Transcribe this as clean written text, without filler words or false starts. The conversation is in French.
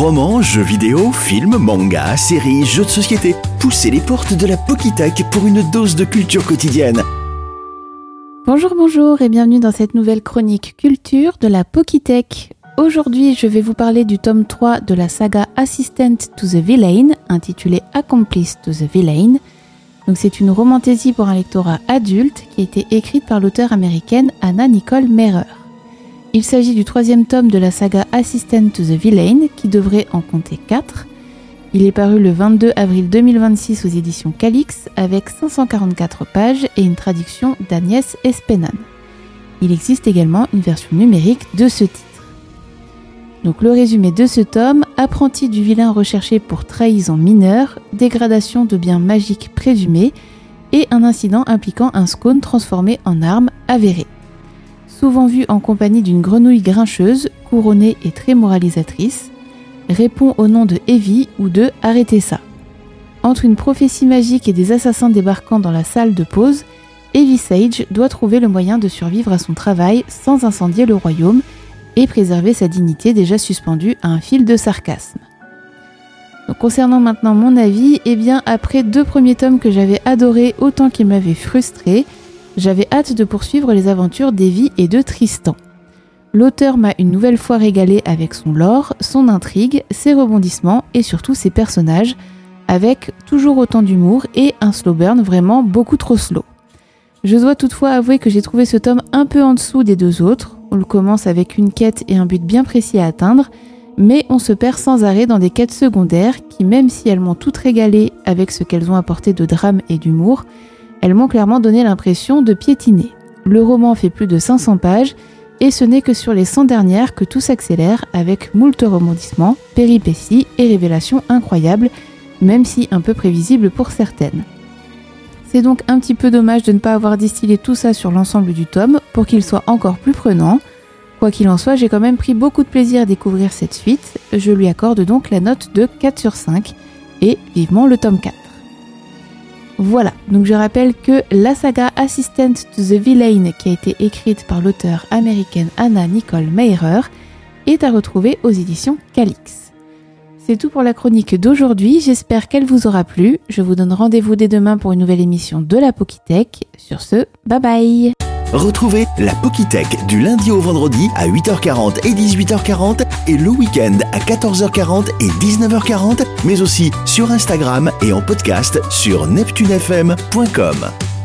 Romans, jeux vidéo, films, mangas, séries, jeux de société. Poussez les portes de la Pokitech pour une dose de culture quotidienne. Bonjour et bienvenue dans cette nouvelle chronique culture de la Pokitech. Aujourd'hui, je vais vous parler du tome 3 de la saga Assistant to the Villain, intitulée Accomplice to the Villain. Donc c'est une romantaisie pour un lectorat adulte qui a été écrite par l'auteure américaine Anna Nicole Mehrer. Il s'agit du 3e tome de la saga Assistant to the Villain, qui devrait en compter 4. Il est paru le 22 avril 2026 aux éditions Calix, avec 544 pages et une traduction d'Agnès Espenan. Il existe également une version numérique de ce titre. Donc le résumé de ce tome: apprenti du vilain recherché pour trahison mineure, dégradation de biens magiques présumés et un incident impliquant un Scone transformé en arme avérée. Souvent vu en compagnie d'une grenouille grincheuse, couronnée et très moralisatrice, répond au nom de Evie ou de Arrêtez ça. Entre une prophétie magique et des assassins débarquant dans la salle de pause, Evie Sage doit trouver le moyen de survivre à son travail sans incendier le royaume et préserver sa dignité déjà suspendue à un fil de sarcasme. Donc, concernant maintenant mon avis, après 2 premiers tomes que j'avais adorés autant qu'ils m'avaient frustré, j'avais hâte de poursuivre les aventures d'Evie et de Tristan. L'auteur m'a une nouvelle fois régalé avec son lore, son intrigue, ses rebondissements et surtout ses personnages, avec toujours autant d'humour et un slow burn vraiment beaucoup trop slow. Je dois toutefois avouer que j'ai trouvé ce tome un peu en dessous des 2 autres. On commence avec une quête et un but bien précis à atteindre, mais on se perd sans arrêt dans des quêtes secondaires qui, même si elles m'ont toutes régalé avec ce qu'elles ont apporté de drame et d'humour, elles m'ont clairement donné l'impression de piétiner. Le roman fait plus de 500 pages et ce n'est que sur les 100 dernières que tout s'accélère avec moult rebondissements, péripéties et révélations incroyables, même si un peu prévisibles pour certaines. C'est donc un petit peu dommage de ne pas avoir distillé tout ça sur l'ensemble du tome pour qu'il soit encore plus prenant. Quoi qu'il en soit, j'ai quand même pris beaucoup de plaisir à découvrir cette suite. Je lui accorde donc la note de 4 sur 5 et vivement le tome 4. Voilà, donc je rappelle que la saga Assistant to the Villain, qui a été écrite par l'auteure américaine Anna Nicole Mehrer, est à retrouver aux éditions Calix. C'est tout pour la chronique d'aujourd'hui, j'espère qu'elle vous aura plu. Je vous donne rendez-vous dès demain pour une nouvelle émission de la Pokitech. Sur ce, bye bye. Retrouvez la Pokitech du lundi au vendredi à 8h40 et 18h40 et le week-end à 14h40 et 19h40, mais aussi sur Instagram et en podcast sur neptunefm.com.